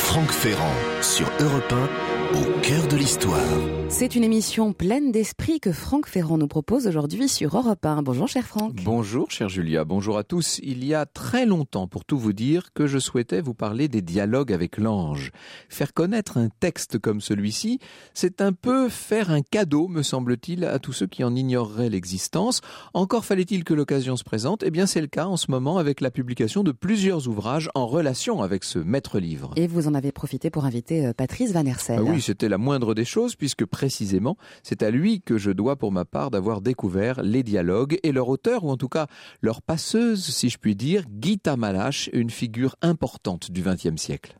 Franck Ferrand sur Europe 1, au cœur de l'histoire. C'est une émission pleine d'esprit que Franck Ferrand nous propose aujourd'hui sur Europe 1. Bonjour cher Franck. Bonjour chère Julia, bonjour à tous. Il y a très longtemps, pour tout vous dire, que je souhaitais vous parler des dialogues avec l'ange. Faire connaître un texte comme celui-ci, c'est un peu faire un cadeau, me semble-t-il, à tous ceux qui en ignoreraient l'existence. Encore fallait-il que l'occasion se présente. Eh bien c'est le cas en ce moment avec la publication de plusieurs ouvrages en relation avec ce maître-livre. Et vous en avez profité pour inviter Patrice Van Hersel. Ah oui, c'était la moindre des choses puisque précisément, c'est à lui que je dois pour ma part d'avoir découvert les dialogues et leur auteur, ou en tout cas leur passeuse, si je puis dire, Gita Malache, une figure importante du XXe siècle.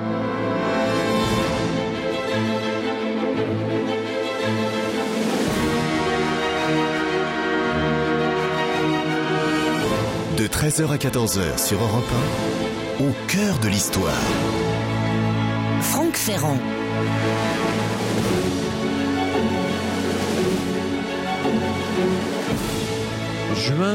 De 13h à 14h sur Europe 1, au cœur de l'histoire. Franck Ferrand. Juin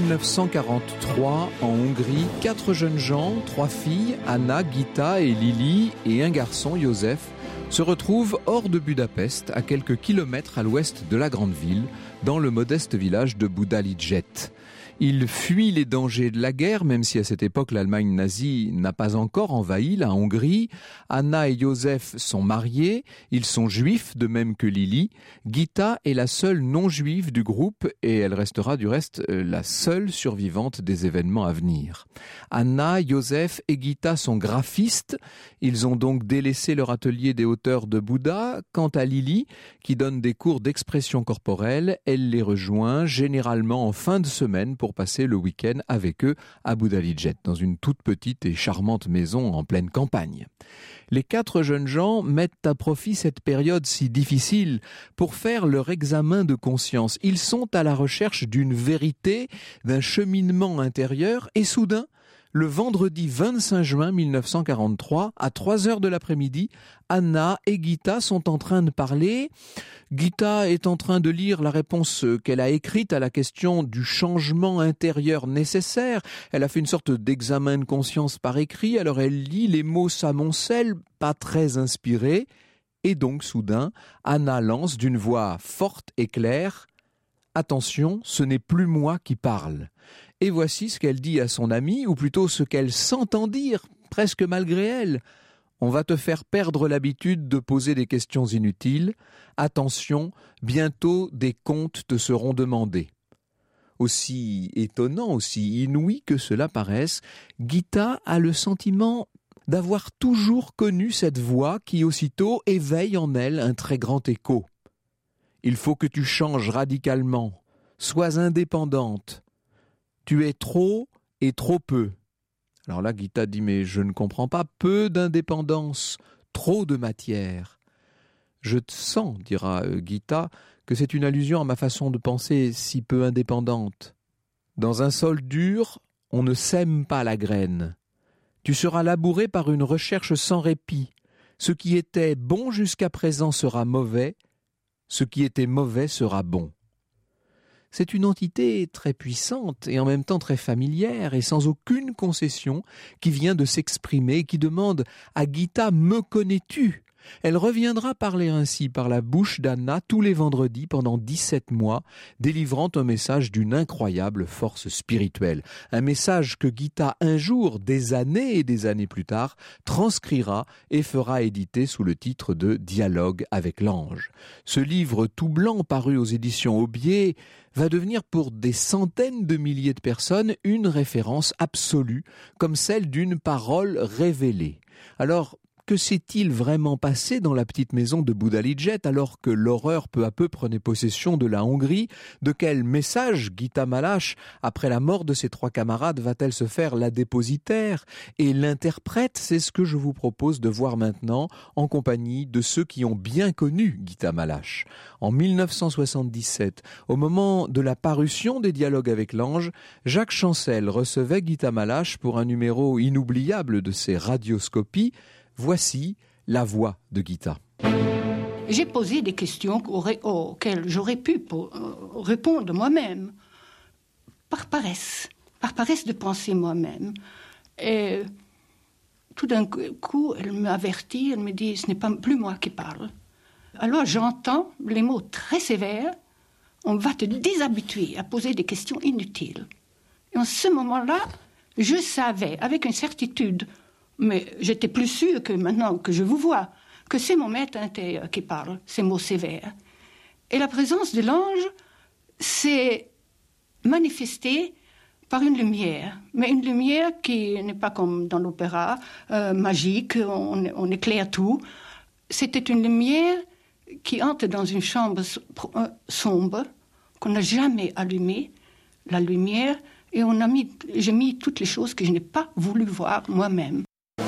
1943, en Hongrie, 4 jeunes gens, 3 filles, Anna, Gita et Lili, et un garçon, József, se retrouvent hors de Budapest, à quelques kilomètres à l'ouest de la grande ville, dans le modeste village de Budalidzset. Ils fuient les dangers de la guerre, même si à cette époque l'Allemagne nazie n'a pas encore envahi la Hongrie. Anna et József sont mariés, ils sont juifs, de même que Lili. Gita est la seule non-juive du groupe et elle restera du reste la seule survivante des événements à venir. Anna, József et Gita sont graphistes, ils ont donc délaissé leur atelier des hauteurs de Buda. Quant à Lili, qui donne des cours d'expression corporelle, elle les rejoint généralement en fin de semaine pour passer le week-end avec eux à Budalidzset, dans une toute petite et charmante maison en pleine campagne. Les 4 jeunes gens mettent à profit cette période si difficile pour faire leur examen de conscience. Ils sont à la recherche d'une vérité, d'un cheminement intérieur, et soudain, le vendredi 25 juin 1943, à 3h de l'après-midi, Anna et Gita sont en train de parler. Gita est en train de lire la réponse qu'elle a écrite à la question du changement intérieur nécessaire. Elle a fait une sorte d'examen de conscience par écrit, alors elle lit, les mots s'amoncellent, pas très inspirés. Et donc, soudain, Anna lance d'une voix forte et claire « Attention, ce n'est plus moi qui parle ». Et voici ce qu'elle dit à son amie, ou plutôt ce qu'elle s'entend dire, presque malgré elle. On va te faire perdre l'habitude de poser des questions inutiles. Attention, bientôt des comptes te seront demandés. Aussi étonnant, aussi inouï que cela paraisse, Gita a le sentiment d'avoir toujours connu cette voix qui aussitôt éveille en elle un très grand écho. Il faut que tu changes radicalement. Sois indépendante. Tu es trop et trop peu. Alors là, Gita dit, mais je ne comprends pas. Peu d'indépendance, trop de matière. Je te sens, dira Gita, que c'est une allusion à ma façon de penser si peu indépendante. Dans un sol dur, on ne sème pas la graine. Tu seras labouré par une recherche sans répit. Ce qui était bon jusqu'à présent sera mauvais, ce qui était mauvais sera bon. C'est une entité très puissante et en même temps très familière et sans aucune concession qui vient de s'exprimer et qui demande à Gita « Me connais-tu » ? Elle reviendra parler ainsi par la bouche d'Anna tous les vendredis pendant 17 mois, délivrant un message d'une incroyable force spirituelle. Un message que Gita, un jour, des années et des années plus tard, transcrira et fera éditer sous le titre de « Dialogue avec l'ange ». Ce livre tout blanc paru aux éditions Aubier va devenir pour des centaines de milliers de personnes une référence absolue, comme celle d'une parole révélée. Alors, que s'est-il vraiment passé dans la petite maison de Budalidzset alors que l'horreur peu à peu prenait possession de la Hongrie? De quel message Gita Malache, après la mort de ses 3 camarades, va-t-elle se faire la dépositaire et l'interprète? C'est ce que je vous propose de voir maintenant en compagnie de ceux qui ont bien connu Gita Malache. En 1977, au moment de la parution des Dialogues avec l'ange, Jacques Chancel recevait Gita Malache pour un numéro inoubliable de ses radioscopies. Voici la voix de Gita. J'ai posé des questions auxquelles j'aurais pu répondre moi-même, par paresse de penser moi-même. Et tout d'un coup, elle m'avertit, elle me dit « ce n'est pas plus moi qui parle ». Alors j'entends les mots très sévères « on va te déshabituer à poser des questions inutiles ». Et en ce moment-là, je savais avec une certitude, mais j'étais plus sûre que maintenant que je vous vois, que c'est mon maître intérieur qui parle, ces mots sévères. Et la présence de l'ange s'est manifestée par une lumière, mais une lumière qui n'est pas comme dans l'opéra, magique, on éclaire tout. C'était une lumière qui entre dans une chambre sombre, qu'on n'a jamais allumée, la lumière, et j'ai mis toutes les choses que je n'ai pas voulu voir moi-même.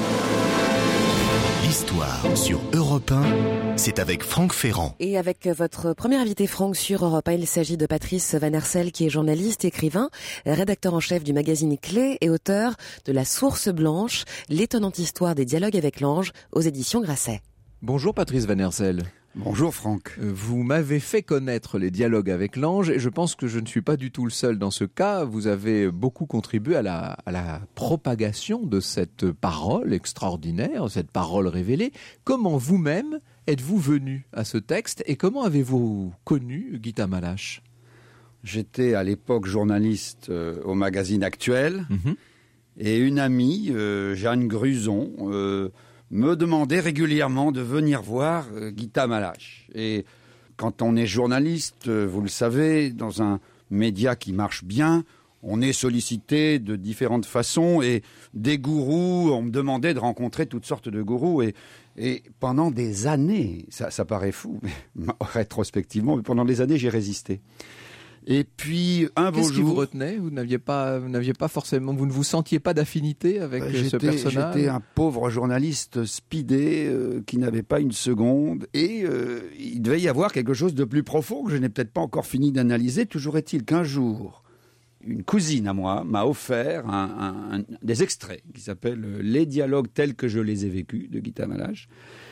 L'histoire sur Europe 1, c'est avec Franck Ferrand. Et avec votre premier invité Franck sur Europe 1, il s'agit de Patrice Van Hersel, qui est journaliste, écrivain, rédacteur en chef du magazine Clé et auteur de La Source Blanche, l'étonnante histoire des dialogues avec l'ange aux éditions Grasset. Bonjour Patrice Van Hersel. Bonjour Franck. Vous m'avez fait connaître les dialogues avec l'ange et je pense que je ne suis pas du tout le seul dans ce cas. Vous avez beaucoup contribué à la propagation de cette parole extraordinaire, cette parole révélée. Comment vous-même êtes-vous venu à ce texte et comment avez-vous connu Gita Malache ? J'étais à l'époque journaliste au magazine Actuel et une amie, Jeanne Gruson, me demandait régulièrement de venir voir Gita Malache. Et quand on est journaliste, vous le savez, dans un média qui marche bien, on est sollicité de différentes façons et des gourous, on me demandait de rencontrer toutes sortes de gourous et pendant des années, ça paraît fou, mais rétrospectivement, mais pendant des années, j'ai résisté. Et puis un beau jour, qu'est-ce qui vous retenait ? Vous n'aviez pas forcément, vous ne vous sentiez pas d'affinité avec ce personnage ? J'étais un pauvre journaliste speedé qui n'avait pas une seconde et il devait y avoir quelque chose de plus profond que je n'ai peut-être pas encore fini d'analyser. Toujours est-il qu'un jour, une cousine à moi m'a offert des extraits qui s'appellent « Les dialogues tels que je les ai vécus » de Gita Malache.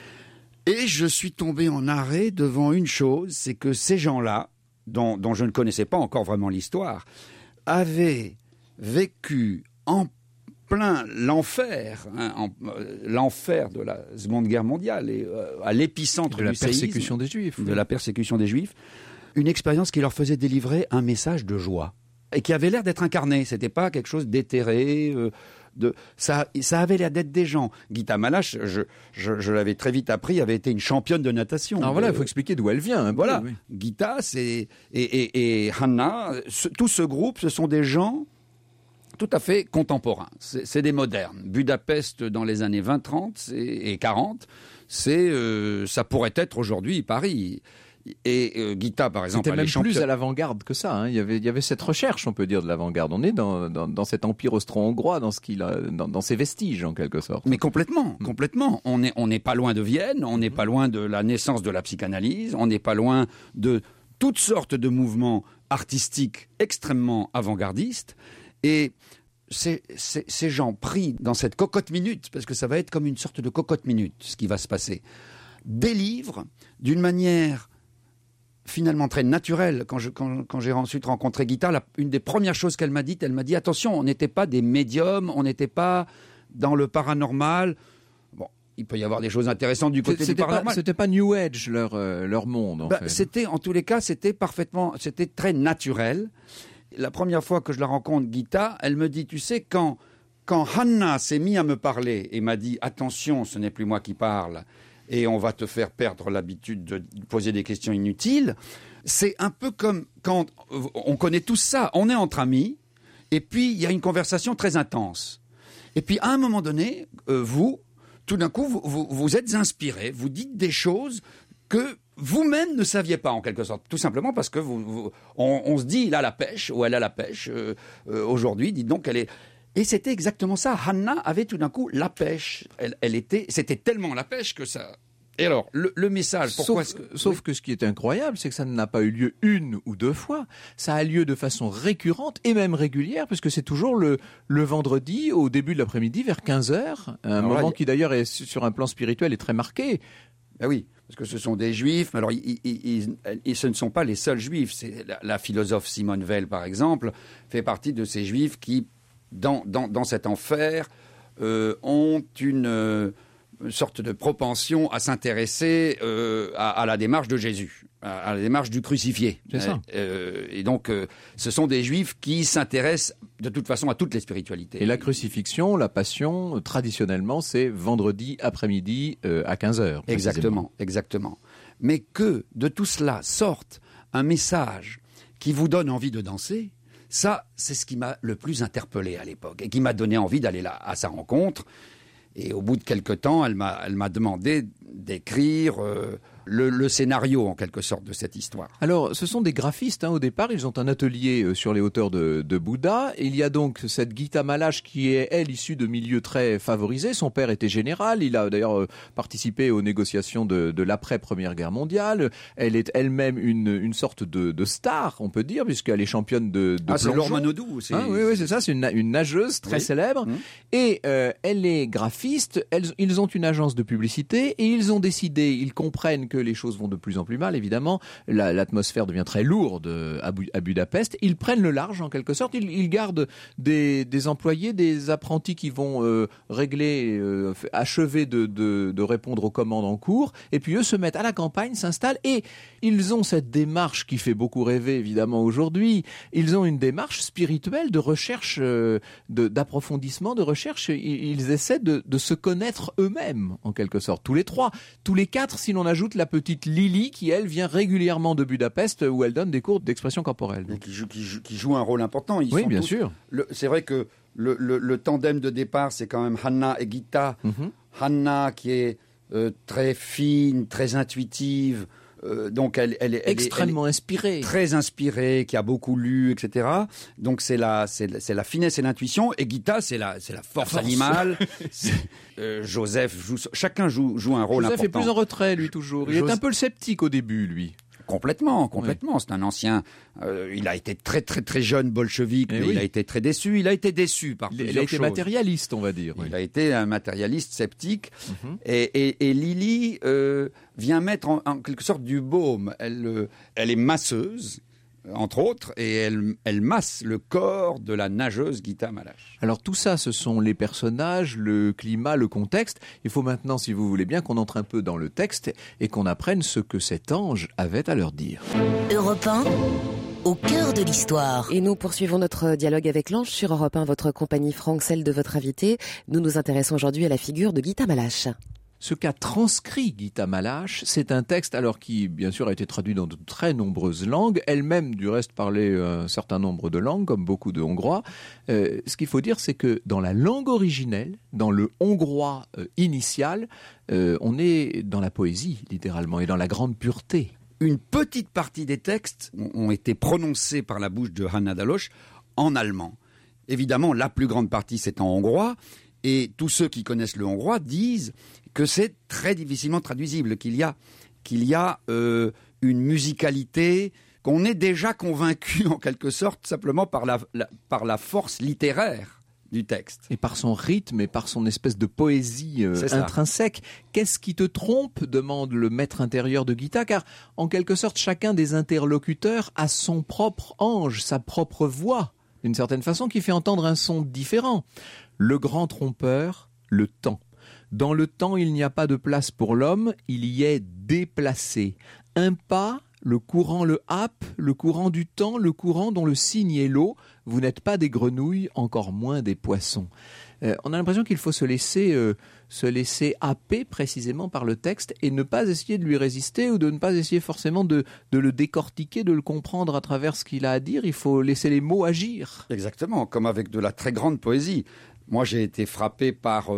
Et je suis tombé en arrêt devant une chose, c'est que ces gens-là, dont je ne connaissais pas encore vraiment l'histoire, avaient vécu en plein l'enfer, l'enfer de la Seconde Guerre mondiale, et à l'épicentre de la persécution des Juifs. De la persécution des Juifs, une expérience qui leur faisait délivrer un message de joie, et qui avait l'air d'être incarné. C'était pas quelque chose d'éthéré, ça avait l'air d'être des gens. Gita Malache, je l'avais très vite appris, avait été une championne de natation. Alors voilà, il faut expliquer d'où elle vient. Voilà, oui. Gita, et Hanna, tout ce groupe, ce sont des gens tout à fait contemporains. C'est des modernes. Budapest dans les années 20-30 et 40, ça pourrait être aujourd'hui Paris. Et Gita, par exemple, c'était même plus à l'avant-garde que ça. Il y avait cette recherche, on peut dire, de l'avant-garde. On est dans cet empire austro-hongrois, dans ses vestiges, en quelque sorte. Mais complètement. On n'est pas loin de Vienne, on n'est pas loin de la naissance de la psychanalyse, on n'est pas loin de toutes sortes de mouvements artistiques extrêmement avant-gardistes. Et ces gens pris dans cette cocotte-minute, parce que ça va être comme une sorte de cocotte-minute, ce qui va se passer, délivrent d'une manière finalement très naturelle. Quand j'ai ensuite rencontré Gita, une des premières choses qu'elle m'a dit, attention, on n'était pas des médiums, on n'était pas dans le paranormal. Bon, il peut y avoir des choses intéressantes du côté du paranormal. C'était pas New Age leur monde, en fait. C'était, en tous les cas, c'était très naturel. La première fois que je la rencontre, Gita, elle me dit, tu sais, quand Hanna s'est mise à me parler et m'a dit, attention, ce n'est plus moi qui parle, et on va te faire perdre l'habitude de poser des questions inutiles. C'est un peu comme quand on connaît tout ça, on est entre amis, et puis il y a une conversation très intense. Et puis à un moment donné, tout d'un coup, vous êtes inspiré, vous dites des choses que vous-même ne saviez pas, en quelque sorte. Tout simplement parce que on se dit, il a la pêche, ou elle a la pêche, aujourd'hui, dites donc, elle est... Et c'était exactement ça. Hanna avait tout d'un coup la pêche. C'était tellement la pêche que ça... Et alors, le message, pourquoi Sauf que ce qui est incroyable, c'est que ça n'a pas eu lieu une ou deux fois. Ça a lieu de façon récurrente et même régulière, puisque c'est toujours le vendredi, au début de l'après-midi, vers 15h. Un moment qui d'ailleurs, est sur un plan spirituel, est très marqué. Ben oui, parce que ce sont des juifs. Mais alors, ce ne sont pas les seuls juifs. C'est la philosophe Simone Weil, par exemple, fait partie de ces juifs qui... Dans cet enfer, ont une sorte de propension à s'intéresser à la démarche de Jésus, à la démarche du crucifié. C'est ça. Et donc, ce sont des juifs qui s'intéressent de toute façon à toutes les spiritualités. Et la crucifixion, la passion, traditionnellement, c'est vendredi après-midi à 15h. Exactement. Mais que de tout cela sorte un message qui vous donne envie de danser, ça, c'est ce qui m'a le plus interpellé à l'époque et qui m'a donné envie d'aller là à sa rencontre. Et au bout de quelque temps, elle m'a demandé d'écrire le scénario, en quelque sorte, de cette histoire. Alors, ce sont des graphistes, au départ. Ils ont un atelier sur les hauteurs de Bouddha. Il y a donc cette Gita Malache qui est, elle, issue de milieux très favorisés. Son père était général. Il a d'ailleurs participé aux négociations de l'après-Première Guerre mondiale. Elle est elle-même une sorte de star, on peut dire, puisqu'elle est championne de plongeon. C'est Laure Manodou. Oui, c'est ça. C'est une nageuse très célèbre. Et elle est graphiste. Ils ont une agence de publicité et ils ont décidé, ils comprennent que les choses vont de plus en plus mal, évidemment. L'atmosphère devient très lourde à Budapest. Ils prennent le large, en quelque sorte. Ils gardent des employés, des apprentis qui vont régler, achever de répondre aux commandes en cours. Et puis eux se mettent à la campagne, s'installent et ils ont cette démarche qui fait beaucoup rêver, évidemment, aujourd'hui. Ils ont une démarche spirituelle de recherche, d'approfondissement, de recherche. Ils essaient de se connaître eux-mêmes, en quelque sorte. Tous les trois, tous les quatre, si l'on ajoute la petite Lily qui, elle, vient régulièrement de Budapest où elle donne des cours d'expression corporelle. Et qui joue un rôle important. Oui, bien sûr. C'est vrai que le tandem de départ, c'est quand même Hanna et Gita. Hanna qui est très fine, très intuitive, donc elle est extrêmement inspirée, très inspirée, qui a beaucoup lu, etc. Donc c'est la finesse et l'intuition. Et Gita, c'est la force animale. Joseph chacun joue un rôle important. Joseph est plus en retrait, lui, toujours. Il est un peu le sceptique au début, lui. Complètement. Oui. C'est un ancien. Il a été très très très jeune bolchevique, mais il a été très déçu. Il a été déçu par plusieurs choses. Il a été matérialiste, on va dire. Il a été un matérialiste sceptique. Et Lily vient mettre en quelque sorte du baume. Elle est masseuse, entre autres, et elle masse le corps de la nageuse Gita Malache. Alors tout ça, ce sont les personnages, le climat, le contexte. Il faut maintenant, si vous voulez bien, qu'on entre un peu dans le texte et qu'on apprenne ce que cet ange avait à leur dire. Europe 1, au cœur de l'histoire. Et nous poursuivons notre dialogue avec l'ange sur Europe 1, votre compagnie Franck, celle de votre invité. Nous nous intéressons aujourd'hui à la figure de Gita Malache. Ce qu'a transcrit Gita Malache, c'est un texte alors qui, bien sûr, a été traduit dans de très nombreuses langues. Elle-même, du reste, parlait un certain nombre de langues, comme beaucoup de Hongrois. Ce qu'il faut dire, c'est que dans la langue originelle, dans le hongrois initial, on est dans la poésie, littéralement, et dans la grande pureté. Une petite partie des textes ont été prononcés par la bouche de Hanna Dalosh en allemand. Évidemment, la plus grande partie, c'est en hongrois. Et tous ceux qui connaissent le hongrois disent que c'est très difficilement traduisible, qu'il y a une musicalité, qu'on est déjà convaincu en quelque sorte simplement par la force littéraire du texte. Et par son rythme et par son espèce de poésie intrinsèque. Qu'est-ce qui te trompe ? Demande le maître intérieur de Gita, car en quelque sorte chacun des interlocuteurs a son propre ange, sa propre voix, d'une certaine façon, qui fait entendre un son différent. Le grand trompeur, le temps. Dans le temps, il n'y a pas de place pour l'homme, il y est déplacé. Un pas, le courant le happe, le courant du temps, le courant dont le signe est l'eau. Vous n'êtes pas des grenouilles, encore moins des poissons. On a l'impression qu'il faut se laisser happer précisément par le texte et ne pas essayer de lui résister ou de ne pas essayer forcément de le décortiquer, de le comprendre à travers ce qu'il a à dire. Il faut laisser les mots agir. Exactement, comme avec de la très grande poésie. Moi, j'ai été frappé par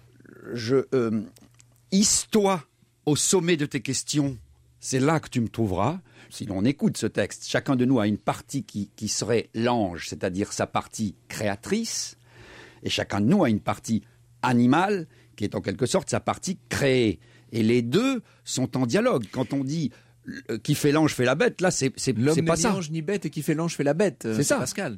hisse-toi au sommet de tes questions, c'est là que tu me trouveras. Si l'on écoute ce texte, chacun de nous a une partie qui serait l'ange, c'est-à-dire sa partie créatrice, et chacun de nous a une partie animale, qui est en quelque sorte sa partie créée. Et les deux sont en dialogue. Quand on dit qui fait l'ange fait la bête, là c'est pas ça. L'homme ni ange ni bête et qui fait l'ange fait la bête. C'est ça, Pascal.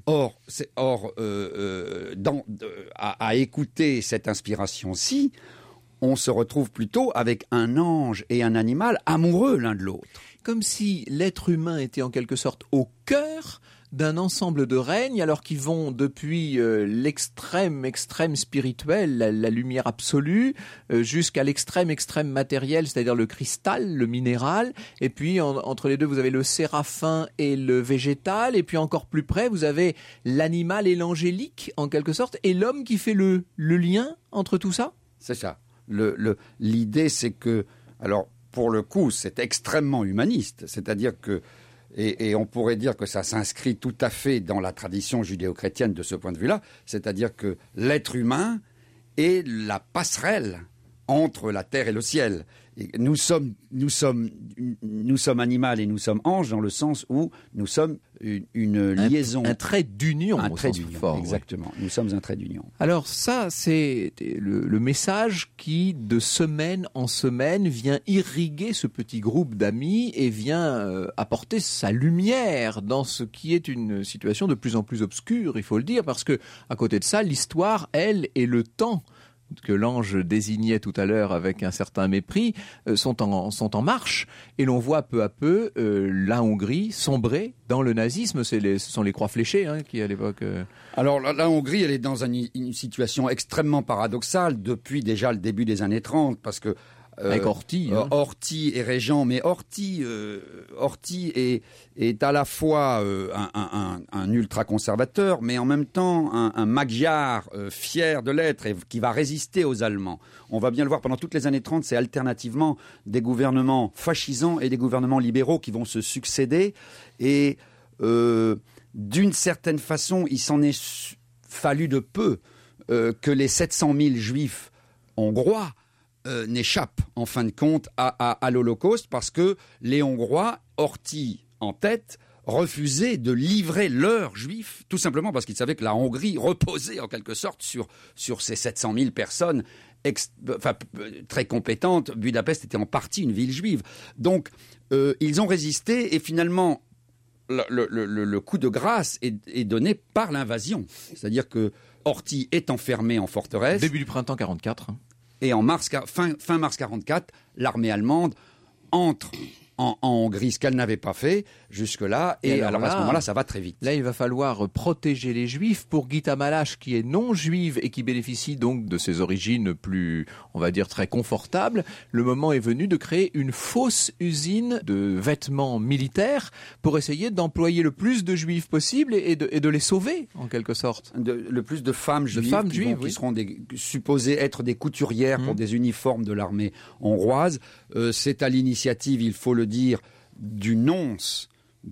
À écouter cette inspiration-ci, on se retrouve plutôt avec un ange et un animal amoureux l'un de l'autre. Comme si l'être humain était en quelque sorte au cœur d'un ensemble de règnes, alors qu'ils vont depuis l'extrême spirituel, la lumière absolue, jusqu'à l'extrême matériel, c'est-à-dire le cristal, le minéral, et puis entre les deux vous avez le séraphin et le végétal, et puis encore plus près vous avez l'animal et l'angélique en quelque sorte, et l'homme qui fait le lien entre tout ça. C'est ça. L'idée, c'est que, alors pour le coup, c'est extrêmement humaniste, c'est-à-dire que, et on pourrait dire que ça s'inscrit tout à fait dans la tradition judéo-chrétienne de ce point de vue-là, c'est-à-dire que l'être humain est la passerelle entre la terre et le ciel. Et nous sommes animal et nous sommes anges dans le sens où nous sommes une liaison. Un trait d'union. Un trait d'union, fort, exactement. Ouais. Nous sommes un trait d'union. Alors ça, c'est le message qui, de semaine en semaine, vient irriguer ce petit groupe d'amis et vient apporter sa lumière dans ce qui est une situation de plus en plus obscure, il faut le dire, parce que à côté de ça, l'histoire, elle, et le temps que l'ange désignait tout à l'heure avec un certain mépris, sont en marche. Et l'on voit peu à peu la Hongrie sombrer dans le nazisme. Ce sont les croix fléchées qui, à l'époque... Alors, la Hongrie, elle est dans une situation extrêmement paradoxale depuis déjà le début des années 30, parce que avec Horthy. Horthy est régent, mais Horthy est à la fois un ultra-conservateur, mais en même temps un magyar fier de l'être et qui va résister aux Allemands. On va bien le voir, pendant toutes les années 30, c'est alternativement des gouvernements fascisants et des gouvernements libéraux qui vont se succéder. Et d'une certaine façon, il s'en est fallu de peu que les 700 000 juifs hongrois n'échappe en fin de compte à l'Holocauste, parce que les Hongrois, Horthy en tête, refusaient de livrer leurs juifs, tout simplement parce qu'ils savaient que la Hongrie reposait en quelque sorte sur ces 700 000 personnes très compétentes. Budapest était en partie une ville juive. Donc ils ont résisté et finalement le coup de grâce est donné par l'invasion. C'est-à-dire que Horthy est enfermé en forteresse. Début du printemps 44. Et fin mars 1944, l'armée allemande entre en Hongrie, ce qu'elle n'avait pas fait jusque-là. Et alors à ce moment-là, ça va très vite. Là, il va falloir protéger les Juifs. Pour Gita Malache, qui est non-juive et qui bénéficie donc de ses origines plus, on va dire, très confortables, le moment est venu de créer une fausse usine de vêtements militaires pour essayer d'employer le plus de Juifs possible et de les sauver, en quelque sorte. Le plus de femmes juives, qui seront supposées être des couturières pour des uniformes de l'armée hongroise. C'est à l'initiative, il faut le dire, du nonce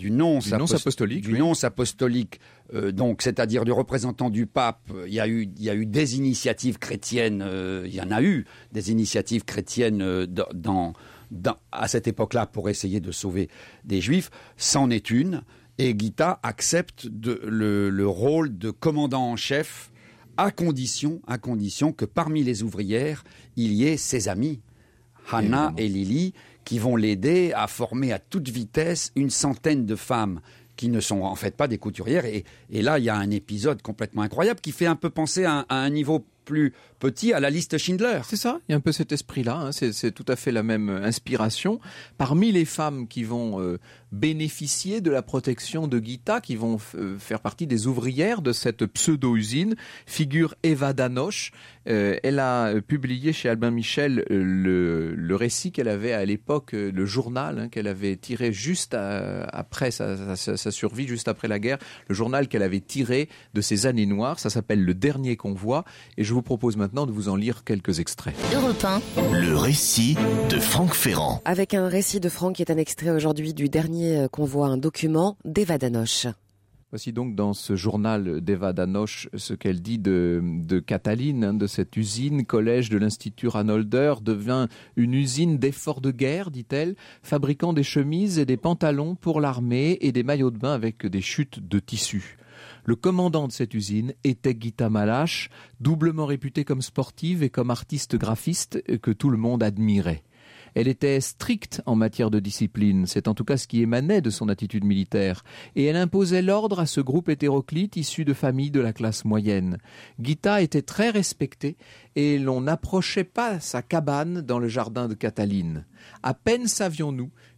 apostolique, donc c'est-à-dire du représentant du pape. Il y a eu des initiatives chrétiennes, il y en a eu des initiatives chrétiennes à cette époque-là pour essayer de sauver des juifs. C'en est une, et Gita accepte le rôle de commandant en chef à condition que parmi les ouvrières il y ait ses amis Hanna et Lili, qui vont l'aider à former à toute vitesse une centaine de femmes qui ne sont en fait pas des couturières. Et là, il y a un épisode complètement incroyable qui fait un peu penser à un niveau plus petit à la liste Schindler. C'est ça, il y a un peu cet esprit-là, c'est tout à fait la même inspiration. Parmi les femmes qui vont bénéficier de la protection de Gita, qui vont faire partie des ouvrières de cette pseudo-usine, figure Eva Danoche. Elle a publié chez Albin Michel le récit qu'elle avait à l'époque, le journal qu'elle avait tiré juste après sa survie, juste après la guerre, le journal qu'elle avait tiré de ses années noires. Ça s'appelle Le Dernier Convoi, et je vous propose maintenant de vous en lire quelques extraits. Europe 1. Le récit de Franck Ferrand. Avec un récit de Franck qui est un extrait aujourd'hui du Dernier Convoi, un document d'Eva Danoche. Voici donc dans ce journal d'Eva Danoche ce qu'elle dit de Cataline, de cette usine, collège de l'Institut Ranolder, devint une usine d'efforts de guerre, dit-elle, fabriquant des chemises et des pantalons pour l'armée et des maillots de bain avec des chutes de tissu. Le commandant de cette usine était Gita Malache, doublement réputée comme sportive et comme artiste graphiste que tout le monde admirait. Elle était stricte en matière de discipline, c'est en tout cas ce qui émanait de son attitude militaire, et elle imposait l'ordre à ce groupe hétéroclite issu de familles de la classe moyenne. Gita était très respectée et l'on n'approchait pas sa cabane dans le jardin de Cataline. À peine savions-nous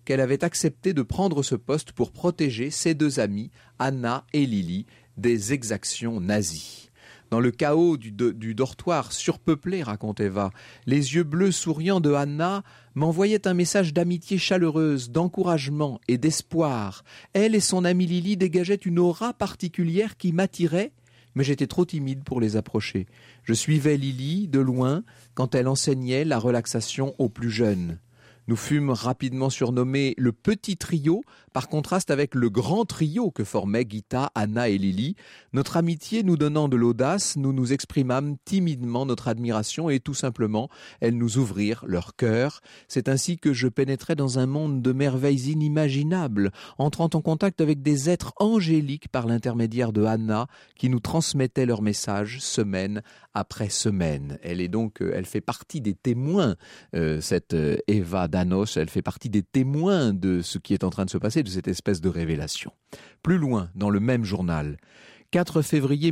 qu'elle avait accepté de prendre ce poste pour protéger ses deux amies, Anna et Lili, des exactions nazies. Dans le chaos du dortoir surpeuplé, raconte Eva, les yeux bleus souriants de Anna m'envoyaient un message d'amitié chaleureuse, d'encouragement et d'espoir. Elle et son amie Lili dégageaient une aura particulière qui m'attirait, mais j'étais trop timide pour les approcher. Je suivais Lili de loin quand elle enseignait la relaxation aux plus jeunes. Nous fûmes rapidement surnommés le petit trio, par contraste avec le grand trio que formaient Gita, Anna et Lili. Notre amitié nous donnant de l'audace, nous nous exprimâmes timidement notre admiration et tout simplement, elles nous ouvrirent leur cœur. C'est ainsi que je pénétrais dans un monde de merveilles inimaginables, entrant en contact avec des êtres angéliques par l'intermédiaire de Anna, qui nous transmettaient leurs messages semaine après semaine. Elle fait partie des témoins, cette Eva Danos, elle fait partie des témoins de ce qui est en train de se passer, de cette espèce de révélation. Plus loin, dans le même journal, 4 février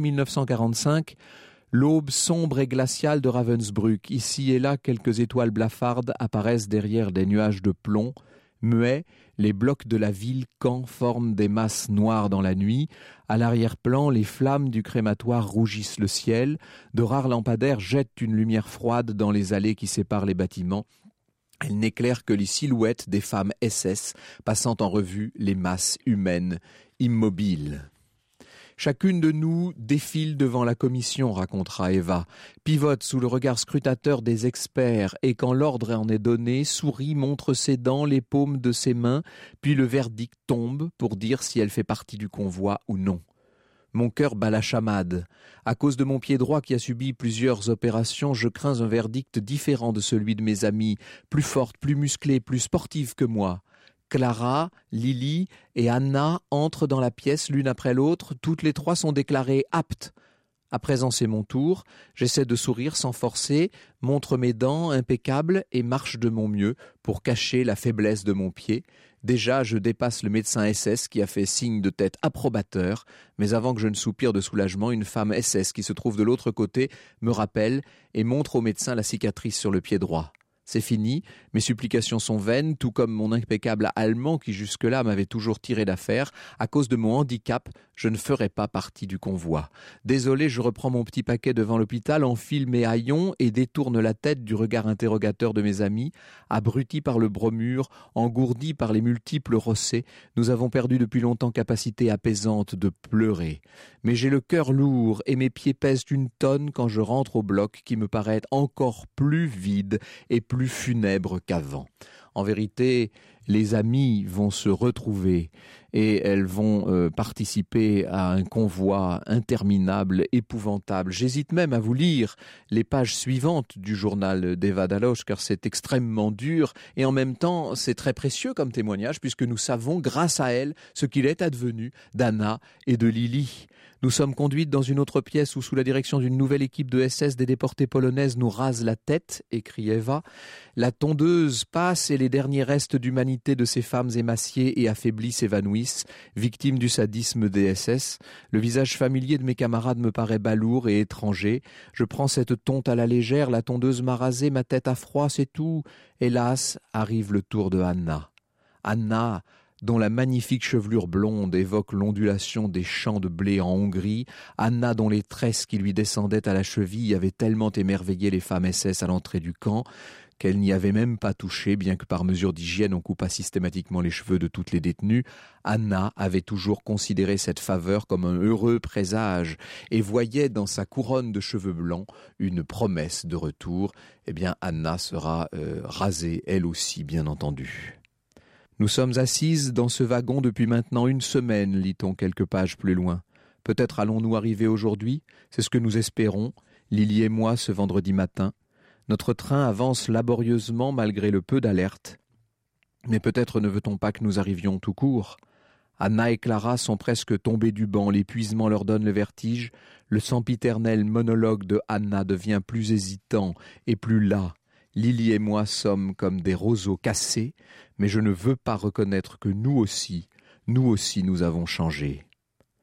1945, l'aube sombre et glaciale de Ravensbrück. Ici et là, quelques étoiles blafardes apparaissent derrière des nuages de plomb. Muets, les blocs de la ville-camp forment des masses noires dans la nuit. À l'arrière-plan, les flammes du crématoire rougissent le ciel. De rares lampadaires jettent une lumière froide dans les allées qui séparent les bâtiments. Elle n'éclaire que les silhouettes des femmes SS passant en revue les masses humaines immobiles. Chacune de nous défile devant la commission, racontera Eva, pivote sous le regard scrutateur des experts et quand l'ordre en est donné, sourit, montre ses dents, les paumes de ses mains, puis le verdict tombe pour dire si elle fait partie du convoi ou non. Mon cœur bat la chamade. À cause de mon pied droit qui a subi plusieurs opérations, je crains un verdict différent de celui de mes amies, plus fortes, plus musclées, plus sportives que moi. Clara, Lili et Anna entrent dans la pièce l'une après l'autre. Toutes les trois sont déclarées aptes. À présent, c'est mon tour. J'essaie de sourire sans forcer, montre mes dents impeccables et marche de mon mieux pour cacher la faiblesse de mon pied. Déjà, je dépasse le médecin SS qui a fait signe de tête approbateur, mais avant que je ne soupire de soulagement, une femme SS qui se trouve de l'autre côté me rappelle et montre au médecin la cicatrice sur le pied droit. C'est fini, mes supplications sont vaines, tout comme mon impeccable allemand qui jusque-là m'avait toujours tiré d'affaire. À cause de mon handicap, je ne ferai pas partie du convoi. Désolé, je reprends mon petit paquet devant l'hôpital, enfile mes haillons et détourne la tête du regard interrogateur de mes amis. Abrutis par le bromure, engourdis par les multiples rossets, nous avons perdu depuis longtemps capacité apaisante de pleurer. Mais j'ai le cœur lourd et mes pieds pèsent une tonne quand je rentre au bloc qui me paraît encore plus vide et plus funèbre qu'avant. En vérité, les amies vont se retrouver et elles vont participer à un convoi interminable, épouvantable. J'hésite même à vous lire les pages suivantes du journal d'Eva Dalos, car c'est extrêmement dur et en même temps c'est très précieux comme témoignage puisque nous savons grâce à elle ce qu'il est advenu d'Anna et de Lili. Nous sommes conduites dans une autre pièce où, sous la direction d'une nouvelle équipe de SS, des déportées polonaises nous rasent la tête, écrit Eva. La tondeuse passe et les derniers restes d'humanité de ces femmes émaciées et affaiblies s'évanouissent, victimes du sadisme des SS. Le visage familier de mes camarades me paraît balourd et étranger. Je prends cette tonte à la légère, la tondeuse m'a rasé, ma tête a froid, c'est tout. Hélas, arrive le tour de Anna. Anna, dont la magnifique chevelure blonde évoque l'ondulation des champs de blé en Hongrie, Anna dont les tresses qui lui descendaient à la cheville avaient tellement émerveillé les femmes SS à l'entrée du camp qu'elle n'y avait même pas touché, bien que par mesure d'hygiène on coupa systématiquement les cheveux de toutes les détenues. Anna avait toujours considéré cette faveur comme un heureux présage et voyait dans sa couronne de cheveux blancs une promesse de retour. Eh bien, Anna sera rasée, elle aussi, bien entendu. Nous sommes assises dans ce wagon depuis maintenant 1 semaine, lit-on quelques pages plus loin. Peut-être allons-nous arriver aujourd'hui, c'est ce que nous espérons, Lili et moi, ce vendredi matin. Notre train avance laborieusement malgré le peu d'alerte. Mais peut-être ne veut-on pas que nous arrivions tout court. Anna et Clara sont presque tombées du banc, l'épuisement leur donne le vertige. Le sempiternel monologue de Anna devient plus hésitant et plus las. Lili et moi sommes comme des roseaux cassés, mais je ne veux pas reconnaître que nous aussi nous avons changé.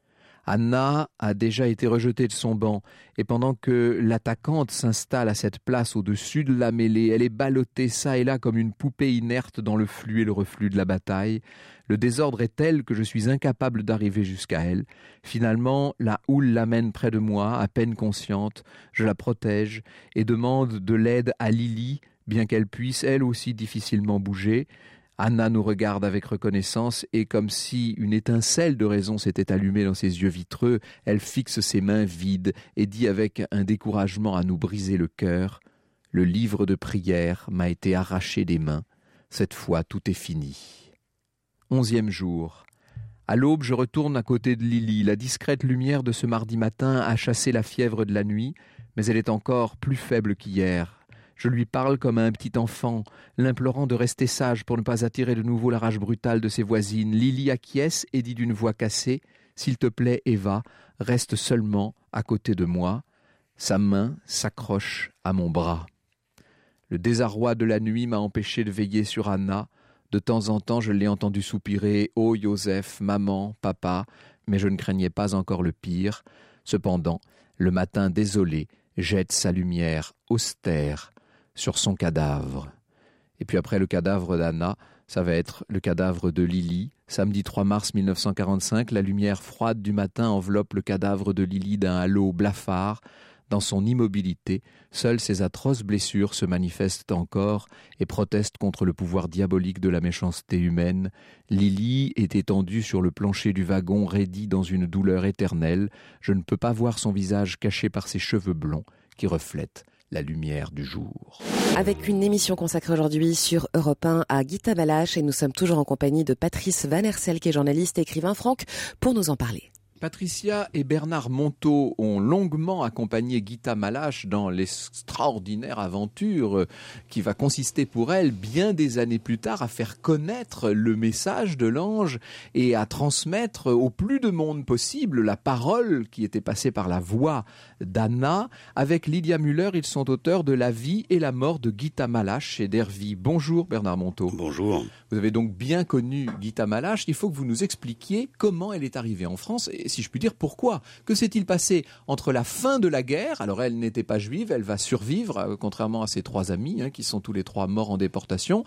Anna a déjà été rejetée de son banc, et pendant que l'attaquante s'installe à cette place au-dessus de la mêlée, elle est ballottée çà et là comme une poupée inerte dans le flux et le reflux de la bataille. Le désordre est tel que je suis incapable d'arriver jusqu'à elle. Finalement, la houle l'amène près de moi, à peine consciente. Je la protège et demande de l'aide à Lily, bien qu'elle puisse elle aussi difficilement bouger. Anna nous regarde avec reconnaissance et comme si une étincelle de raison s'était allumée dans ses yeux vitreux, elle fixe ses mains vides et dit avec un découragement à nous briser le cœur « Le livre de prière m'a été arraché des mains. Cette fois, tout est fini. » 11e jour. À l'aube, je retourne à côté de Lily. La discrète lumière de ce mardi matin a chassé la fièvre de la nuit, mais elle est encore plus faible qu'hier. Je lui parle comme à un petit enfant, l'implorant de rester sage pour ne pas attirer de nouveau la rage brutale de ses voisines. Lily acquiesce et dit d'une voix cassée « S'il te plaît, Eva, reste seulement à côté de moi. » Sa main s'accroche à mon bras. Le désarroi de la nuit m'a empêché de veiller sur Anna. De temps en temps, je l'ai entendu soupirer « Oh, Joseph, maman, papa », mais je ne craignais pas encore le pire. Cependant, le matin désolé jette sa lumière austère sur son cadavre. Et puis après le cadavre d'Anna, ça va être le cadavre de Lily. Samedi 3 mars 1945, la lumière froide du matin enveloppe le cadavre de Lily d'un halo blafard. Dans son immobilité, seules ses atroces blessures se manifestent encore et protestent contre le pouvoir diabolique de la méchanceté humaine. Lily est étendue sur le plancher du wagon, raidie dans une douleur éternelle. Je ne peux pas voir son visage caché par ses cheveux blonds qui reflètent la lumière du jour. Avec une émission consacrée aujourd'hui sur Europe 1 à Guita Malache et nous sommes toujours en compagnie de Patrice Van Hersel qui est journaliste et écrivain. Franck, pour nous en parler. Patricia et Bernard Monteau ont longuement accompagné Guita Malache dans l'extraordinaire aventure qui va consister pour elle, bien des années plus tard, à faire connaître le message de l'ange et à transmettre au plus de monde possible la parole qui était passée par la voix d'Anna. Avec Lydia Müller, ils sont auteurs de La vie et la mort de Guita Malache chez Dervy. Bonjour Bernard Monteau. Bonjour. Vous avez donc bien connu Guita Malache. Il faut que vous nous expliquiez comment elle est arrivée en France et si je puis dire pourquoi. Que s'est-il passé entre la fin de la guerre, alors elle n'était pas juive, elle va survivre, contrairement à ses trois amis qui sont tous les trois morts en déportation.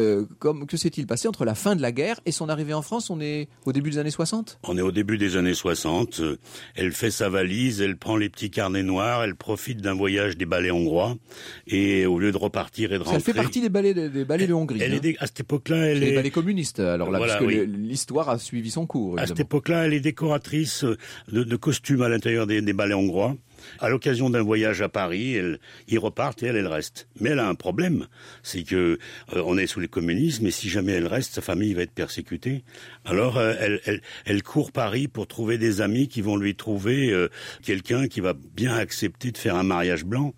Que s'est-il passé entre la fin de la guerre et son arrivée en France? On est au début des années 60? On est au début des années 60. Elle fait sa valise, elle prend les petits carnets noirs, elle profite d'un voyage des ballets hongrois et au lieu de repartir et de rentrer... Elle fait partie des ballets de Hongrie. À cette époque-là, elle est... des ballets communistes, alors là, voilà, puisque oui. L'histoire a suivi son cours. Évidemment. À cette époque-là, elle est décoratrice de costumes à l'intérieur des ballets hongrois. À l'occasion d'un voyage à Paris, ils repartent et elle reste. Mais elle a un problème, c'est que on est sous le communisme et si jamais elle reste, sa famille va être persécutée. Alors elle court Paris pour trouver des amis qui vont lui trouver quelqu'un qui va bien accepter de faire un mariage blanc.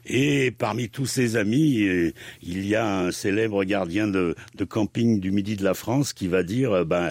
Et parmi tous ses amis, il y a un célèbre gardien de camping du Midi de la France qui va dire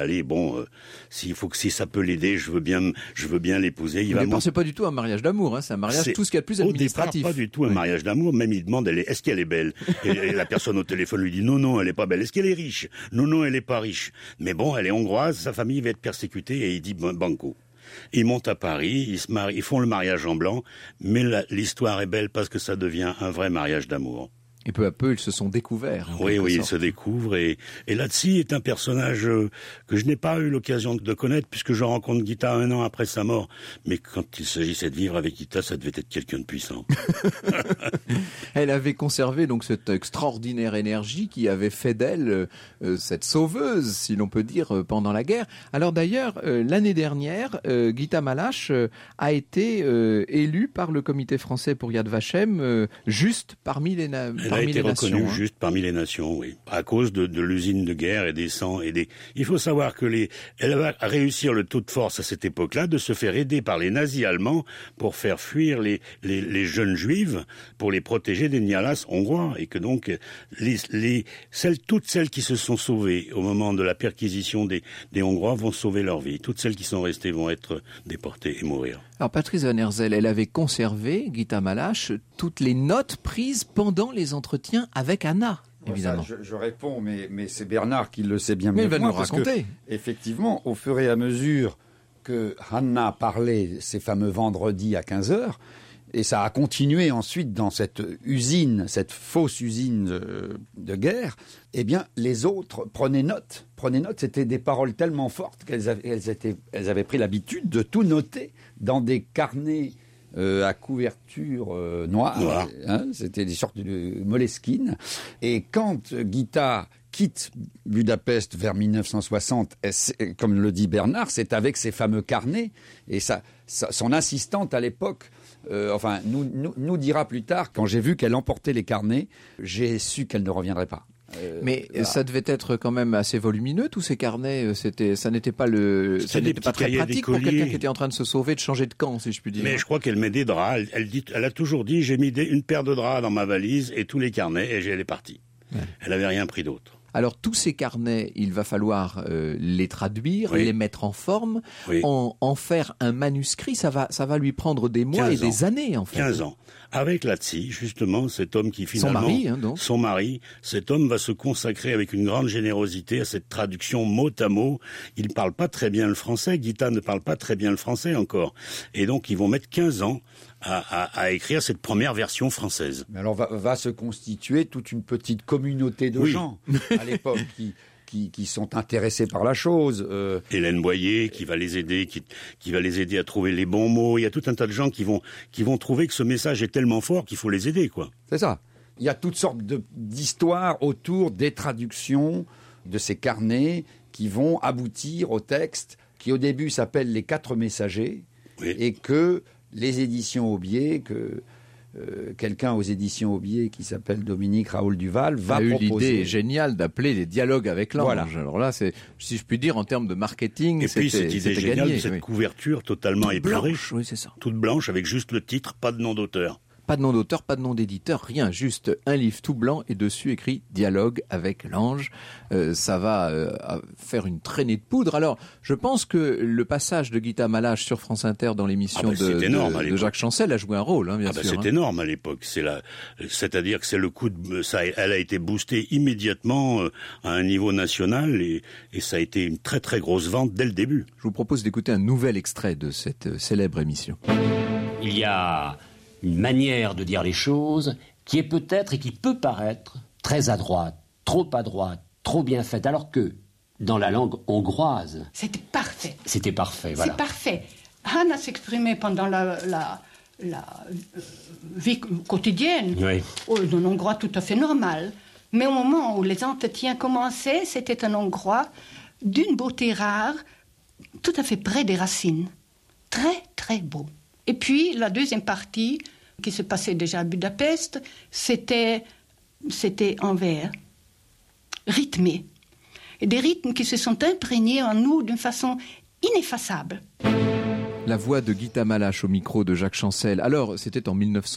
si ça peut l'aider, je veux bien l'épouser. Vous ne pensez pas du tout à un mariage d'amour, c'est un mariage tout ce qu'il y a de plus administratif. Au départ, pas du tout un mariage d'amour. Même il demande est-ce qu'elle est belle et la personne au téléphone lui dit non, elle est pas belle. Est-ce qu'elle est riche? Non, elle est pas riche. Mais bon, elle est hongroise, sa famille va être persécutée et il dit banco. Ils montent à Paris, ils se marient, ils font le mariage en blanc, mais l'histoire est belle parce que ça devient un vrai mariage d'amour. Et peu à peu, ils se sont découverts. Oui, ils se découvrent. Et Lazzi est un personnage que je n'ai pas eu l'occasion de connaître, puisque je rencontre Guita 1 an après sa mort. Mais quand il s'agissait de vivre avec Guita, ça devait être quelqu'un de puissant. Elle avait conservé donc cette extraordinaire énergie qui avait fait d'elle cette sauveuse, si l'on peut dire, pendant la guerre. Alors d'ailleurs, l'année dernière, Guita Malache a été élue par le Comité français pour Yad Vashem, juste parmi les Elle a été reconnue juste parmi les nations, oui. À cause de l'usine de guerre et des sangs et des... Il faut savoir que elle va réussir le tour de force à cette époque-là de se faire aider par les nazis allemands pour faire fuir les jeunes juives, pour les protéger des Nyalas hongrois. Et que donc, toutes celles qui se sont sauvées au moment de la perquisition des Hongrois vont sauver leur vie. Toutes celles qui sont restées vont être déportées et mourir. Alors Patrice Van Hersel, elle avait conservé, Guita Malache, toutes les notes prises pendant les entretiens avec Anna, évidemment. Ça, je réponds, mais c'est Bernard qui le sait bien mieux que moi. Mais il va nous raconter. Effectivement, au fur et à mesure que Hanna parlait ces fameux vendredis à 15h, et ça a continué ensuite dans cette usine, cette fausse usine de guerre, eh bien, les autres prenaient note. C'était des paroles tellement fortes qu'elles avaient pris l'habitude de tout noter dans des carnets à couverture noire. Hein, c'était des sortes de Moleskine. Et quand Gita quitte Budapest vers 1960, comme le dit Bernard, c'est avec ces fameux carnets. Et son assistante à l'époque, nous dira plus tard, quand j'ai vu qu'elle emportait les carnets, j'ai su qu'elle ne reviendrait pas. Mais ça devait être quand même assez volumineux, tous ces carnets. Ça n'était pas très pratique pour quelqu'un qui était en train de se sauver, de changer de camp, si je puis dire. Mais je crois qu'elle met des draps. Elle a toujours dit, j'ai mis une paire de draps dans ma valise et tous les carnets, et elle est partie. Ouais. Elle n'avait rien pris d'autre. Alors tous ces carnets, il va falloir les traduire, oui. les mettre en forme, oui. en faire un manuscrit. Ça va lui prendre des mois et des années en fait. 15 ans. Avec Lazzi, justement, cet homme qui finalement... Son mari, cet homme va se consacrer avec une grande générosité à cette traduction mot à mot. Il ne parle pas très bien le français, Gita ne parle pas très bien le français encore. Et donc ils vont mettre 15 ans à écrire cette première version française. Mais alors va se constituer toute une petite communauté de gens à l'époque qui sont intéressés par la chose. Hélène Boyer qui va les aider, qui va les aider à trouver les bons mots. Il y a tout un tas de gens qui vont trouver que ce message est tellement fort qu'il faut les aider, quoi. C'est ça. Il y a toutes sortes d'histoires autour des traductions de ces carnets qui vont aboutir au texte qui au début s'appelle Les 4 messagers et que les éditions Aubier, quelqu'un aux éditions Aubier qui s'appelle Dominique Raoul Duval va proposer. Eu l'idée géniale d'appeler les dialogues avec l'ange. Voilà. Alors là, si je puis dire, en termes de marketing, et puis cette idée géniale gagné, de cette couverture totalement épurée, oui, c'est ça. Toute blanche avec juste le titre, pas de nom d'auteur. Pas de nom d'auteur, pas de nom d'éditeur, rien, juste un livre tout blanc et dessus écrit « Dialogue avec l'ange ». Ça va faire une traînée de poudre. Alors, je pense que le passage de Gita Malache sur France Inter dans l'émission de Jacques Chancel a joué un rôle, bien sûr. C'est énorme à l'époque. C'est-à-dire que c'est le coup de... elle a été boostée immédiatement à un niveau national et ça a été une très très grosse vente dès le début. Je vous propose d'écouter un nouvel extrait de cette célèbre émission. Il y a une manière de dire les choses qui est peut-être et qui peut paraître très à droite, trop bien faite, alors que dans la langue hongroise... C'était parfait. C'était parfait, voilà. C'est parfait. Hanna s'exprimait pendant la vie quotidienne, d'un hongrois tout à fait normal. Mais au moment où les entretiens commençaient, c'était un hongrois d'une beauté rare, tout à fait près des racines. Très, très beau. Et puis, la deuxième partie, qui se passait déjà à Budapest, c'était en vers, rythmé. Et des rythmes qui se sont imprégnés en nous d'une façon ineffaçable. La voix de Gita Malache au micro de Jacques Chancel. Alors, c'était en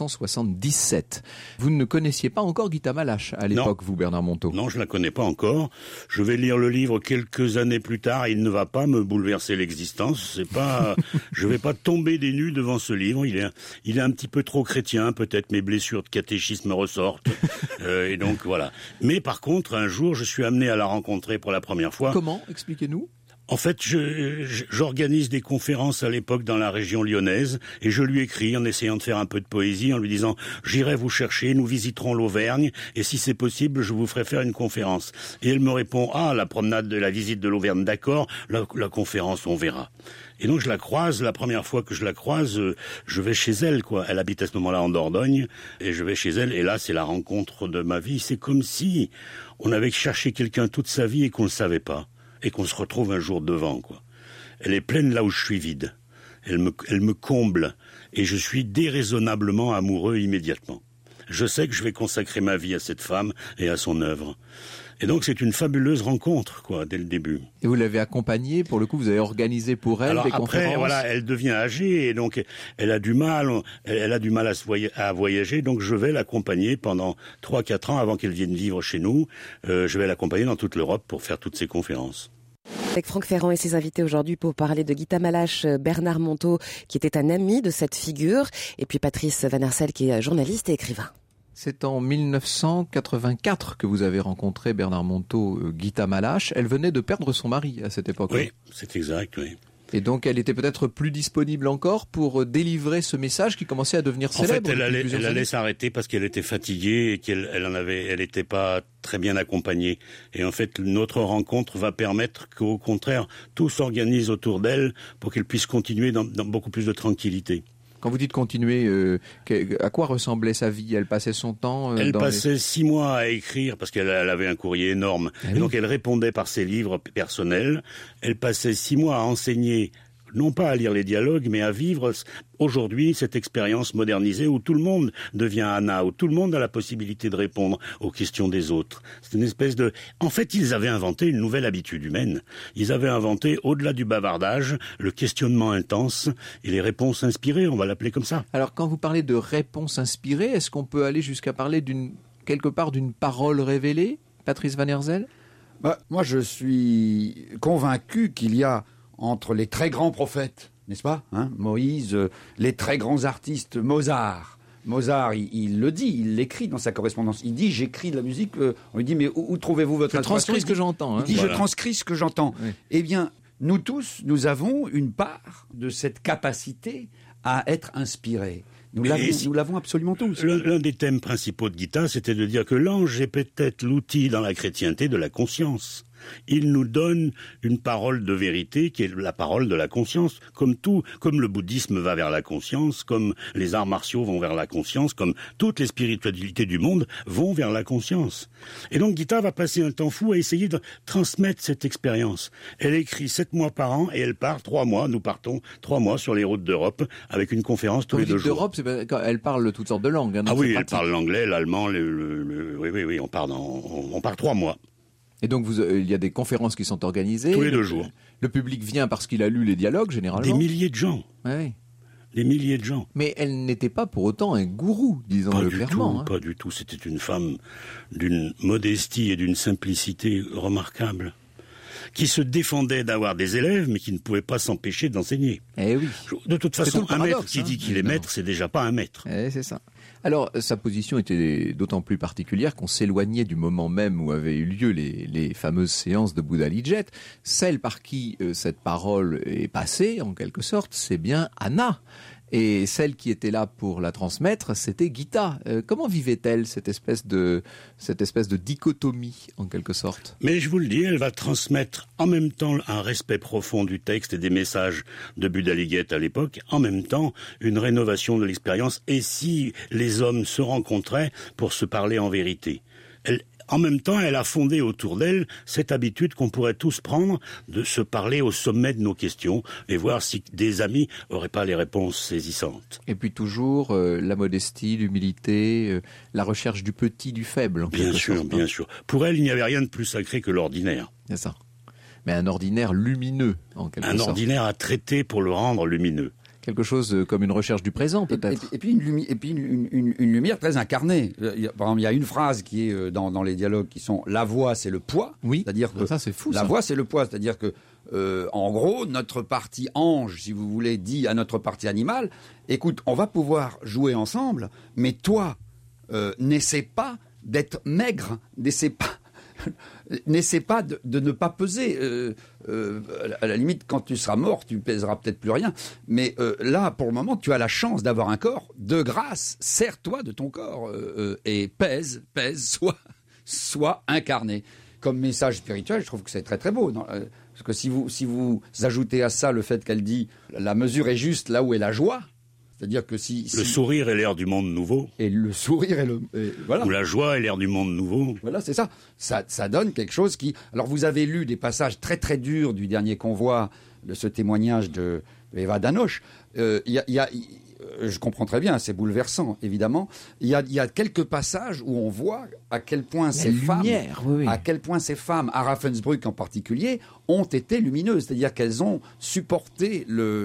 1977. Vous ne connaissiez pas encore Gita Malache à l'époque, vous, Bernard Monteau? Non, je ne la connais pas encore. Je vais lire le livre quelques années plus tard. Il ne va pas me bouleverser l'existence. Je ne vais pas tomber des nues devant ce livre. Il est un petit peu trop chrétien. Peut-être mes blessures de catéchisme ressortent. Et donc, voilà. Mais par contre, un jour, je suis amené à la rencontrer pour la première fois. Comment? Expliquez-nous. En fait, j'organise des conférences à l'époque dans la région lyonnaise et je lui écris en essayant de faire un peu de poésie, en lui disant « J'irai vous chercher, nous visiterons l'Auvergne et si c'est possible, je vous ferai faire une conférence. » Et elle me répond « Ah, la promenade de la visite de l'Auvergne, d'accord, la conférence, on verra. » Et donc je la croise, la première fois que je la croise, je vais chez elle, quoi. Elle habite à ce moment-là en Dordogne et je vais chez elle et là, c'est la rencontre de ma vie. C'est comme si on avait cherché quelqu'un toute sa vie et qu'on ne le savait pas. Et qu'on se retrouve un jour devant, quoi. Elle est pleine là où je suis vide. Elle me comble. Et je suis déraisonnablement amoureux immédiatement. Je sais que je vais consacrer ma vie à cette femme et à son œuvre. Et donc c'est une fabuleuse rencontre, quoi, dès le début. Et vous l'avez accompagnée, pour le coup, vous avez organisé pour elle des conférences. Après, voilà, elle devient âgée et donc elle a du mal à voyager. Donc je vais l'accompagner pendant 3-4 ans avant qu'elle vienne vivre chez nous. Je vais l'accompagner dans toute l'Europe pour faire toutes ces conférences. Avec Franck Ferrand et ses invités aujourd'hui pour parler de Gita Malache, Bernard Monteau, qui était un ami de cette figure, et puis Patrice Van Arsel, qui est journaliste et écrivain. C'est en 1984 que vous avez rencontré Bernard Monteau, Gita Malache. Elle venait de perdre son mari à cette époque. Oui, c'est exact, oui. Et donc elle était peut-être plus disponible encore pour délivrer ce message qui commençait à devenir célèbre. En fait, elle allait s'arrêter parce qu'elle était fatiguée et elle n'était pas très bien accompagnée. Et en fait, notre rencontre va permettre qu'au contraire, tout s'organise autour d'elle pour qu'elle puisse continuer dans beaucoup plus de tranquillité. Quand vous dites continuer, à quoi ressemblait sa vie? Elle passait son temps Elle passait 6 mois à écrire parce qu'elle avait un courrier énorme. Et donc elle répondait par ses livres personnels. Elle passait 6 mois à enseigner, non pas à lire les dialogues, mais à vivre aujourd'hui cette expérience modernisée où tout le monde devient Anna, où tout le monde a la possibilité de répondre aux questions des autres. C'est une espèce de... En fait, ils avaient inventé une nouvelle habitude humaine. Ils avaient inventé, au-delà du bavardage, le questionnement intense et les réponses inspirées, on va l'appeler comme ça. Alors, quand vous parlez de réponses inspirées, est-ce qu'on peut aller jusqu'à parler quelque part d'une parole révélée, Patrice Van Herzel? Moi, je suis convaincu qu'il y a entre les très grands prophètes, n'est-ce pas, Moïse, les très grands artistes, Mozart, il le dit, il l'écrit dans sa correspondance. Il dit, j'écris de la musique. On lui dit, mais où trouvez-vous votre inspiration? Je transcris ce que j'entends. Il dit, je transcris ce que j'entends. Oui. Eh bien, nous tous, nous avons une part de cette capacité à être inspirés. Nous l'avons absolument tous. L'un des thèmes principaux de Gita, c'était de dire que l'ange est peut-être l'outil dans la chrétienté de la conscience. Il nous donne une parole de vérité qui est la parole de la conscience, comme le bouddhisme va vers la conscience, comme les arts martiaux vont vers la conscience, comme toutes les spiritualités du monde vont vers la conscience. Et donc Gita va passer un temps fou à essayer de transmettre cette expérience. Elle écrit 7 mois par an et elle part 3 mois. Nous partons 3 mois sur les routes d'Europe avec une conférence tous les 2 jours. D'Europe, elle parle toutes sortes de langues. Ah oui, elle parle l'anglais, l'allemand, oui, on part 3 mois. Et donc, il y a des conférences qui sont organisées. Tous les 2 jours. Le public vient parce qu'il a lu les dialogues, généralement. Des milliers de gens. Oui. Des milliers de gens. Mais elle n'était pas pour autant un gourou, disons-le clairement. Pas du tout. C'était une femme d'une modestie et d'une simplicité remarquables, qui se défendait d'avoir des élèves, mais qui ne pouvaient pas s'empêcher d'enseigner. Eh oui. De toute façon, un maître qui dit qu'il est maître, c'est déjà pas un maître. C'est ça. Alors, sa position était d'autant plus particulière qu'on s'éloignait du moment même où avaient eu lieu les fameuses séances de Bouddha Liget. Celle par qui cette parole est passée, en quelque sorte, c'est bien Anna. Et celle qui était là pour la transmettre, c'était Gita. Comment vivait-elle cette espèce de dichotomie, en quelque sorte? Mais je vous le dis, elle va transmettre en même temps un respect profond du texte et des messages de Bouddha Liget à l'époque, en même temps une rénovation de l'expérience. Et si les hommes se rencontraient pour se parler en vérité? En même temps, elle a fondé autour d'elle cette habitude qu'on pourrait tous prendre de se parler au sommet de nos questions et voir si des amis n'auraient pas les réponses saisissantes. Et puis toujours la modestie, l'humilité, la recherche du petit, du faible. Bien sûr. Pour elle, il n'y avait rien de plus sacré que l'ordinaire. C'est ça. Mais un ordinaire lumineux, en quelque sorte. Un ordinaire à traiter pour le rendre lumineux. Quelque chose comme une recherche du présent, peut-être. Et puis une lumière très incarnée. Par exemple, il y a une phrase qui est dans les dialogues qui sont « la voix, c'est le poids ». Oui, c'est-à-dire que ça c'est fou. La voix, c'est le poids. C'est-à-dire que, en gros, notre partie ange, si vous voulez, dit à notre partie animale « écoute, on va pouvoir jouer ensemble, mais toi, n'essaie pas d'être maigre, n'essaie pas de ne pas peser. À la limite, quand tu seras mort, tu pèseras peut-être plus rien. Mais là, pour le moment, tu as la chance d'avoir un corps. De grâce, sers-toi de ton corps et pèse, sois incarné. Comme message spirituel, je trouve que c'est très très beau. Parce que si vous ajoutez à ça le fait qu'elle dit la mesure est juste là où est la joie. C'est-à-dire que le sourire est l'air du monde nouveau. Et le sourire est voilà. Ou la joie est l'air du monde nouveau. Voilà, c'est ça. Ça donne quelque chose qui... Alors, vous avez lu des passages très très durs du dernier convoi, de ce témoignage de Eva Danoche. Je comprends très bien, c'est bouleversant, évidemment. Il y a quelques passages où on voit à quel point ces femmes, à Ravensbrück en particulier, ont été lumineuses. C'est-à-dire qu'elles ont supporté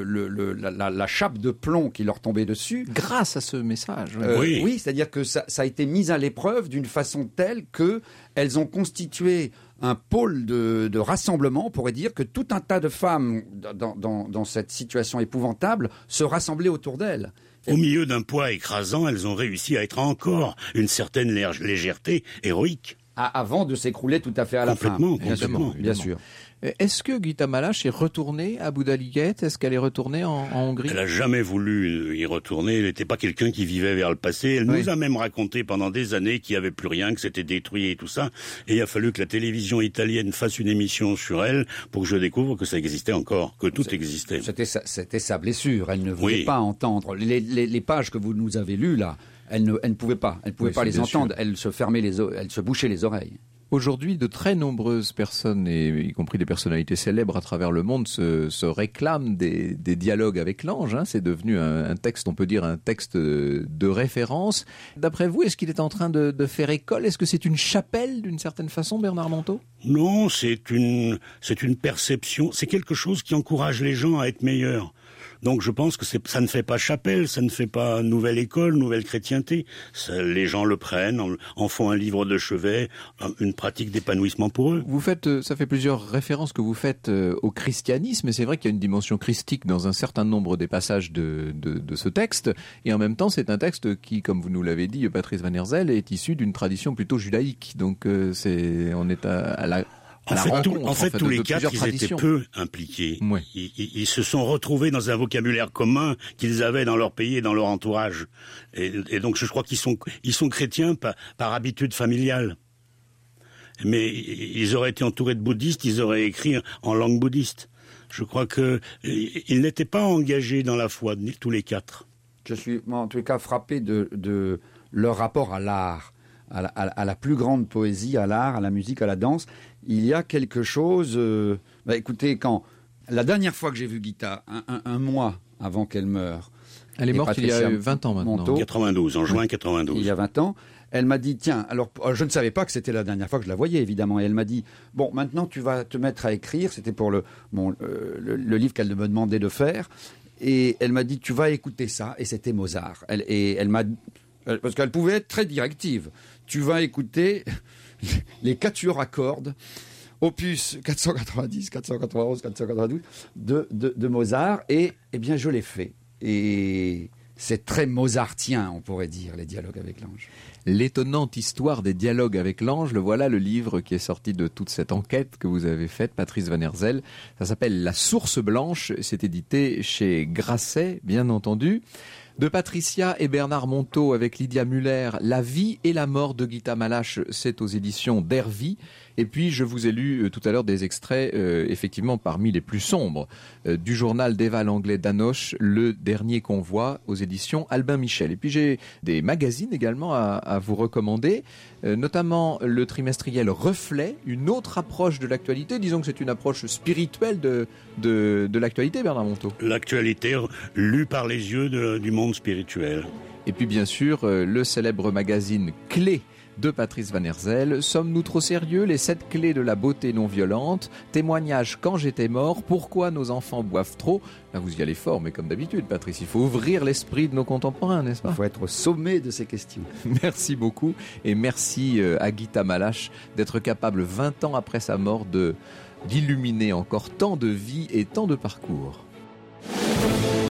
la chape de plomb qui leur tombait dessus. Grâce à ce message. Oui, c'est-à-dire que ça a été mis à l'épreuve d'une façon telle qu'elles ont constitué un pôle de rassemblement. On pourrait dire que tout un tas de femmes dans cette situation épouvantable se rassemblaient autour d'elles. Au milieu d'un poids écrasant, elles ont réussi à être encore une certaine légèreté héroïque. avant de s'écrouler tout à fait à la fin. Complètement. Bien sûr. Est-ce que Gita Malache est retournée à Boudalighet? Est-ce qu'elle est retournée en Hongrie? Elle n'a jamais voulu y retourner. Elle n'était pas quelqu'un qui vivait vers le passé. Elle nous a même raconté pendant des années qu'il n'y avait plus rien, que c'était détruit et tout ça. Et il a fallu que la télévision italienne fasse une émission sur elle pour que je découvre que ça existait encore, que tout existait. C'était sa blessure. Elle ne voulait pas entendre. Les pages que vous nous avez lues, là, elle ne pouvait pas. Elle ne pouvait pas les entendre. Elle se fermait elle se bouchait les oreilles. Aujourd'hui, de très nombreuses personnes, et y compris des personnalités célèbres à travers le monde, se réclament des dialogues avec l'ange. Hein. C'est devenu un texte, on peut dire un texte de référence. D'après vous, est-ce qu'il est en train de faire école? Est-ce que c'est une chapelle d'une certaine façon, Bernard Monteau? Non, c'est une perception. C'est quelque chose qui encourage les gens à être meilleurs. Donc je pense que ça ne fait pas chapelle, ça ne fait pas nouvelle école, nouvelle chrétienté. Les gens le prennent, en font un livre de chevet, une pratique d'épanouissement pour eux. Ça fait plusieurs références que vous faites au christianisme, et c'est vrai qu'il y a une dimension christique dans un certain nombre des passages de ce texte, et en même temps c'est un texte qui, comme vous nous l'avez dit, Patrice Van Herzel, est issu d'une tradition plutôt judaïque. Donc on est à la... En fait, tous les quatre, ils étaient peu impliqués. Ouais. Ils se sont retrouvés dans un vocabulaire commun qu'ils avaient dans leur pays et dans leur entourage. Et donc, je crois qu'ils sont chrétiens par habitude familiale. Mais ils auraient été entourés de bouddhistes, ils auraient écrit en langue bouddhiste. Je crois qu'ils n'étaient pas engagés dans la foi, tous les quatre. Je suis, en tous les cas, frappé de leur rapport à l'art. À la plus grande poésie, à l'art, à la musique, à la danse. Il y a quelque chose... écoutez, la dernière fois que j'ai vu Gita, un mois avant qu'elle meure... Elle est morte il y a 20 ans maintenant. En 92, en juin 92. Il y a 20 ans. Elle m'a dit, tiens, alors je ne savais pas que c'était la dernière fois que je la voyais, évidemment. Et elle m'a dit, bon, maintenant tu vas te mettre à écrire. C'était pour le livre qu'elle me demandait de faire. Et elle m'a dit, tu vas écouter ça. Et c'était Mozart. Elle m'a... Parce qu'elle pouvait être très directive. Tu vas écouter les quatuors à cordes, opus 490, 491, 492 de Mozart. Et eh bien, je l'ai fait. Et c'est très mozartien, on pourrait dire, les dialogues avec l'ange. L'étonnante histoire des dialogues avec l'ange, le voilà, le livre qui est sorti de toute cette enquête que vous avez faite, Patrice Van Herzel. Ça s'appelle La Source Blanche, c'est édité chez Grasset, bien entendu. De Patricia et Bernard Monteau avec Lydia Muller, La vie et la mort de Gita Malache, c'est aux éditions d'Hervy. Et puis je vous ai lu tout à l'heure des extraits, effectivement parmi les plus sombres, du journal d'Eva Langlais d'Anoche, Le Dernier Convoi, aux éditions Albin Michel. Et puis j'ai des magazines également à vous recommander, notamment le trimestriel Reflet, une autre approche de l'actualité. Disons que c'est une approche spirituelle de l'actualité, Bernard Monteau. L'actualité lue par les yeux du monde spirituel. Et puis bien sûr, le célèbre magazine Clé de Patrice Van Herzel. Sommes-nous trop sérieux? Les 7 clés de la beauté non violente. Témoignage quand j'étais mort. Pourquoi nos enfants boivent trop? Là, vous y allez fort, mais comme d'habitude, Patrice, il faut ouvrir l'esprit de nos contemporains, n'est-ce pas? Il faut être au sommet de ces questions. Merci beaucoup. Et merci à Gita Malache d'être capable, 20 ans après sa mort, d'illuminer encore tant de vies et tant de parcours.